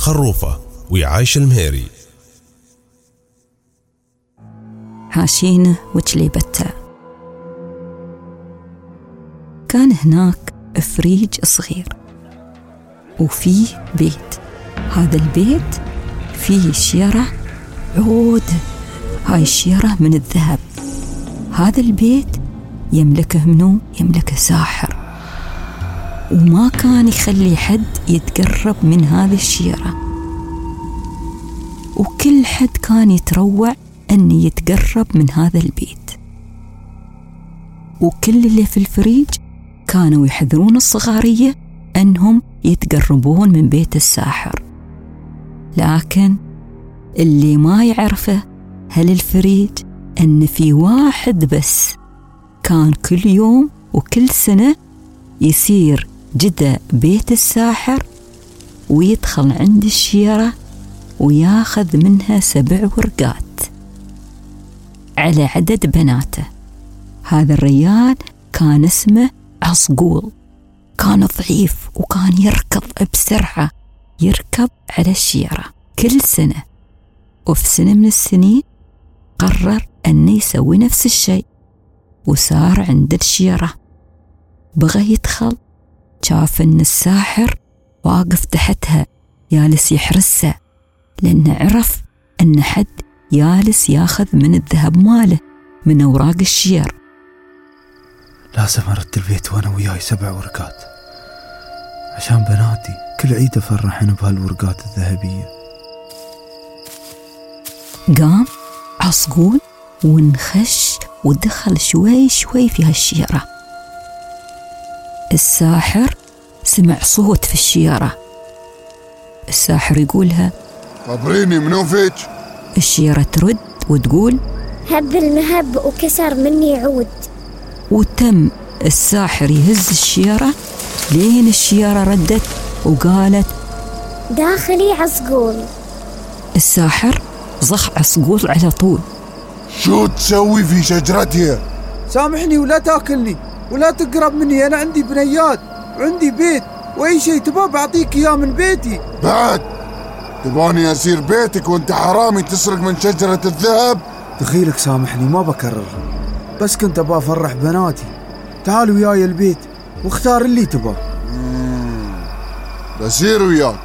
خروفة ويعايش المهيري. عاشينة وجليبتها. كان هناك فريج صغير وفيه بيت. هذا البيت فيه شيرة عودة، هاي الشيرة من الذهب. هذا البيت يملكه منو؟ يملكه ساحر، وما كان يخلي حد يتقرب من هذه الشيرة، وكل حد كان يتروع أن يتقرب من هذا البيت. وكل اللي في الفريج كانوا يحذرون الصغارية أنهم يتقربون من بيت الساحر. لكن اللي ما يعرفه هل الفريج أن في واحد بس كان كل يوم وكل سنة يسير جدا بيت الساحر ويدخل عند الشيرة وياخذ منها 7 ورقات على عدد بناته. هذا الرجال كان اسمه عصقول، كان ضعيف وكان يركض بسرعة، يركب على الشيرة كل سنة. وفي سنة من السنين قرر أنه يسوي نفس الشيء، وسار عند الشيرة، بغى يدخل، شاف أن الساحر واقف تحتها جالس يحرسه، لأنه عرف أن حد جالس ياخذ من الذهب ماله من أوراق الشير. لازم أرد البيت وأنا وياي 7 ورقات عشان بناتي كل عيد أفرحن بهالورقات الذهبية. قام عصقول ونخش ودخل شوي شوي في هالشيرة. الساحر سمع صوت في الشيرة. الساحر يقولها: خبريني منو فيك؟ الشيرة ترد وتقول: هب المهب وكسر مني عود. وتم الساحر يهز الشيرة لين الشيرة ردت وقالت: داخلي عصقول. الساحر زخ عصقول على طول. شو تسوي في شجرتها؟ سامحني ولا تاكلني ولا تقرب مني، أنا عندي بنيات وعندي بيت، وأي شيء تبغى بعطيك إياه من بيتي. بعد تبغاني أسير بيتك وأنت حرامي تسرق من شجرة الذهب؟ دخيلك سامحني ما بكررها، بس كنت أبغى أفرح بناتي. تعال وياي البيت واختار اللي تبغى. بسير وياك.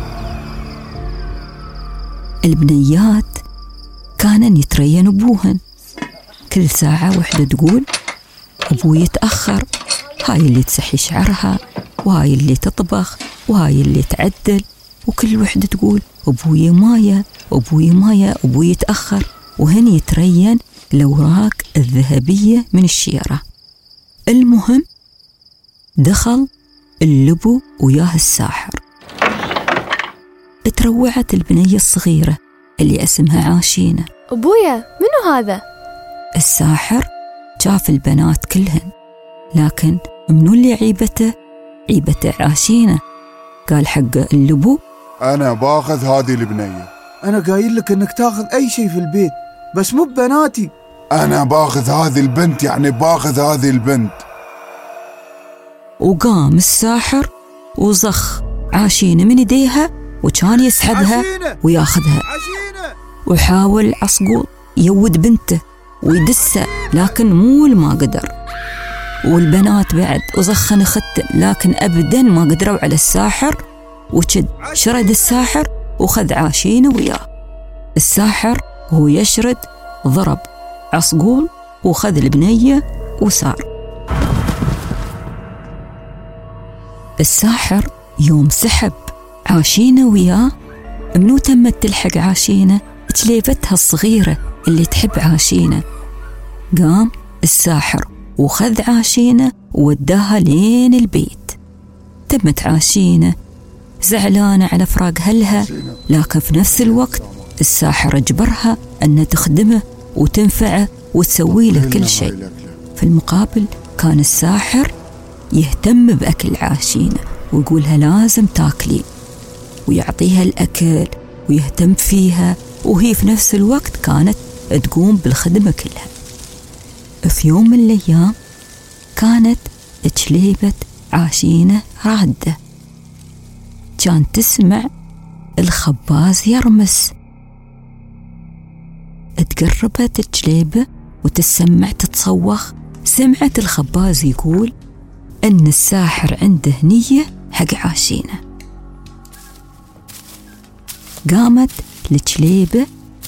البنيات كانن يترين أبوهن، كل ساعة وحدة تقول: أبوي يتأخر، هاي اللي تسحي شعرها، وهاي اللي تطبخ، وهاي اللي تعدل، وكل وحدة تقول: أبوي مايا، أبوي مايا، أبوي يتأخر. وهن يترين الأوراق الذهبية من الشيرة. المهم دخل اللبو وياه الساحر. تروعت البنية الصغيرة اللي اسمها عاشينة: أبويا منو هذا؟ الساحر شاف البنات كلهن، لكن منو اللي عيبته عاشينة. قال حق اللبو: أنا باخذ هذه البنية. أنا قايل لك أنك تاخذ أي شيء في البيت بس مو ببناتي. أنا باخذ هذه البنت، يعني باخذ هذه البنت. وقام الساحر وزخ عاشينة من يديها وكان يسحبها وياخذها. وحاول عصقول يود بنته ويدسه، لكن مول ما قدر. والبنات بعد وزخن ختن، لكن أبدا ما قدروا على الساحر. وشد شرد الساحر وخذ عاشينة وياه. الساحر وهو يشرد ضرب عصقول وخذ البنية وسار. الساحر يوم سحب عاشينة وياه، منو تمت تلحق عاشينة؟ جليبتها الصغيرة اللي تحب عاشينة. قام الساحر وخذ عاشينة ووداها لين البيت. تمت عاشينة زعلانة على فراق أهلها، لكن في نفس الوقت الساحر اجبرها أن تخدمه وتنفعه وتسوي له كل شيء. في المقابل كان الساحر يهتم بأكل عاشينة ويقولها لازم تاكلي، ويعطيها الأكل ويهتم فيها، وهي في نفس الوقت كانت تقوم بالخدمة كلها. في يوم من الأيام كانت جليبة عاشينة رادة، كان تسمع الخباز يرمس. تقربت الجليبة وتسمع تتصوخ. سمعت الخباز يقول أن الساحر عنده نية حق عاشينة. قامت الجليبة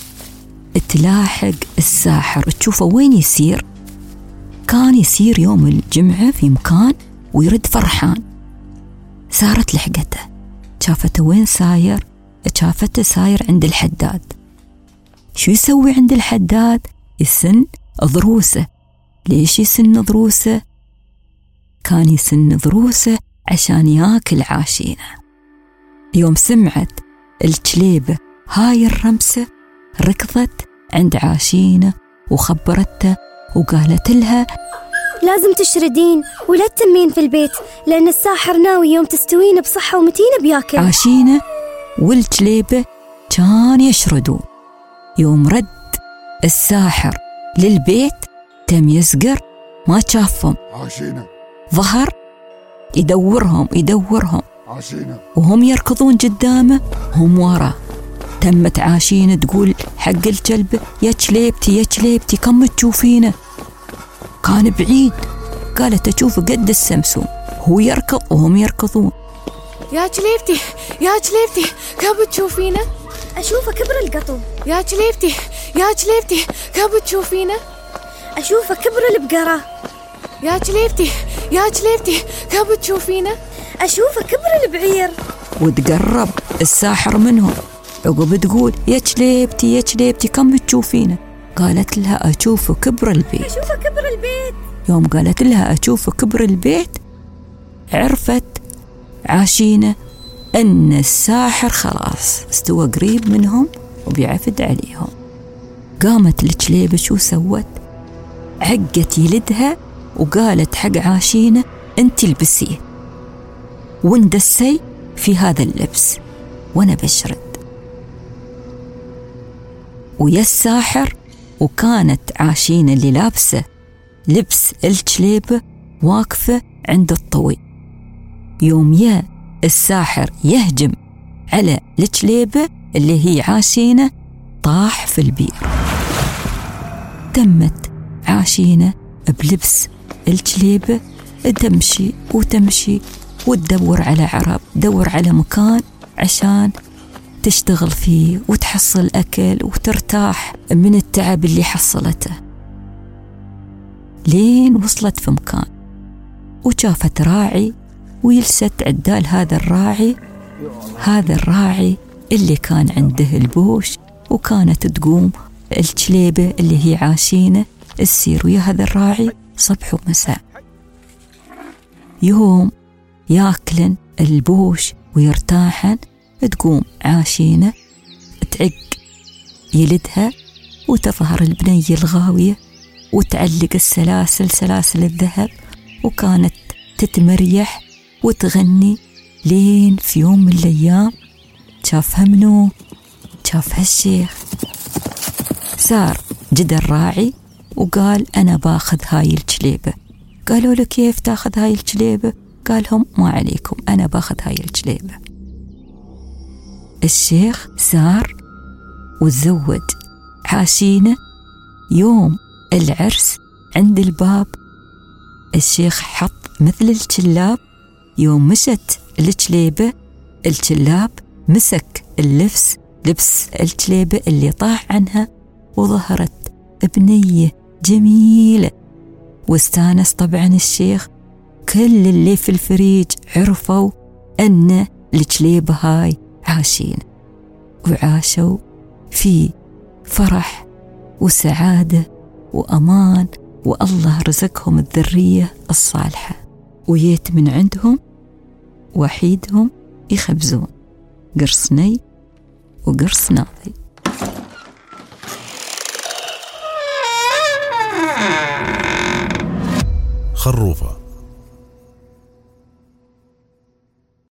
تلاحق الساحر تشوفه وين يسير. كان يسير يوم الجمعة في مكان ويرد فرحان. صارت لحقته، شافته وين ساير؟ شافته ساير عند الحداد. شو يسوي عند الحداد؟ يسن ضروسه. ليش يسن ضروسه؟ كان يسن ضروسه عشان ياكل عاشينة. يوم سمعت الجليبة هاي الرمسة ركضت عند عاشينة وخبرته وقالت لها لازم تشردين ولا تتمين في البيت، لأن الساحر ناوي يوم تستوين بصحة ومتينة بياكل. عاشينة والجليبة كان يشردون. يوم رد الساحر للبيت تم يسقر ما شافهم. عاشينة ظهر يدورهم عاشينة وهم يركضون قدامه هم وراه. تمت عاشينة تقول حق الكلب يا كليبتي كم تشوفينه؟ كان بعيد. قالت أشوفه قد السمسوم، هو يركض وهم يركضون. يا كليبتي كم تشوفينه؟ أشوفه كبر القطو. يا كليبتي كم تشوفينه؟ أشوفه كبر البقرة. يا كليبتي كم تشوفينه؟ أشوفه كبر البعير. وتقرب الساحر منهم. عقب تقول يا كليبتي كم تشوفينه؟ قالت لها أشوفه كبر البيت. يوم قالت لها أشوفه كبر البيت عرفت عاشينة أن الساحر خلاص استوى قريب منهم وبيعفد عليهم. قامت الجليبة شو سوت؟ عقت يلدها وقالت حق عاشينة أنت البسيه واندسي في هذا اللبس وأنا بشرد. ويا الساحر، وكانت عاشينة اللي لابسة لبس الجليبة واقفة عند الطوي. يوم يا الساحر يهجم على الجليبة اللي هي عاشينة طاح في البير. تمت عاشينة بلبس الجليبة تمشي وتدور على عرب، تدور على مكان عشان تشتغل فيه وتحصل أكل وترتاح من التعب اللي حصلته. لين وصلت في مكان وشافت راعي ويلست عدال هذا الراعي اللي كان عنده البوش. وكانت تقوم الجليبة اللي هي عاشينة تسير ويا هذا الراعي صبح ومساء. يوم ياكلن البوش ويرتاحن تقوم عاشينة تعق يلدها وتظهر البنية الغاوية وتعلق سلاسل الذهب. وكانت تتمريح وتغني. لين في يوم من الأيام شافها منو؟ شافها الشيخ. سار جد الراعي وقال أنا باخذ هاي الجليبة. قالوا له كيف تاخذ هاي الجليبة؟ قالهم ما عليكم أنا باخذ هاي الجليبة. الشيخ سار وتزوج عاشينة. يوم العرس عند الباب الشيخ حط مثل الجلاب. يوم مشت الجليبة الجلاب مسك لبس الجليبة اللي طاح عنها وظهرت بنية جميلة. واستانس طبعا الشيخ. كل اللي في الفريج عرفوا أن الجليبة هاي عاشين وعاشوا في فرح وسعادة وأمان. والله رزقهم الذرية الصالحة. ويت من عندهم وحيدهم يخبزون قرصني وقرص ناضي. خروفة